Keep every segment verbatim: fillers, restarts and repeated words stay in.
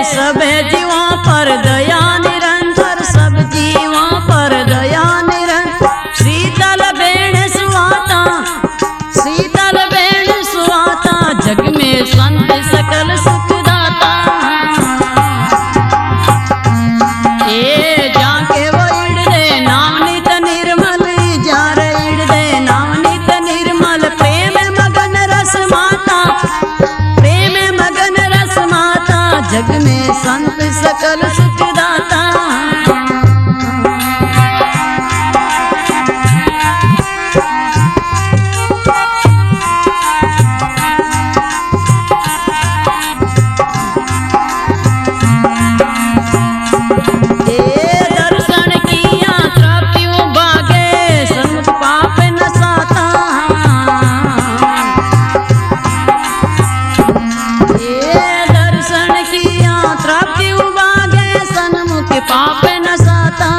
सबे जीवों पर दया निरंतर, सब जीवों पर दया निरंतर। शीतल बेण सुहाता, शीतल बेण सुहाता, जग में संत सकल सुख दाता। ए जाके वो इड़ दे नाम नित निर्मल, जा रे इड़ दे नाम नित निर्मल। प्रेम मगन रस माता, प्रेम मगन रस माता, जग में संत सकल सुख दाता। पाप न साता।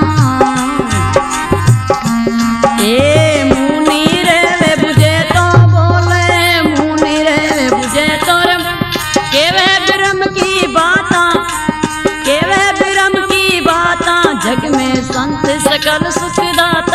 ए मुनि रे वे बुझे तो बोले, मुनि रे वे बुझे तो केवे ब्रह्म की बाता, केवे ब्रह्म की बाता, जग में संत सकल सुख दाता।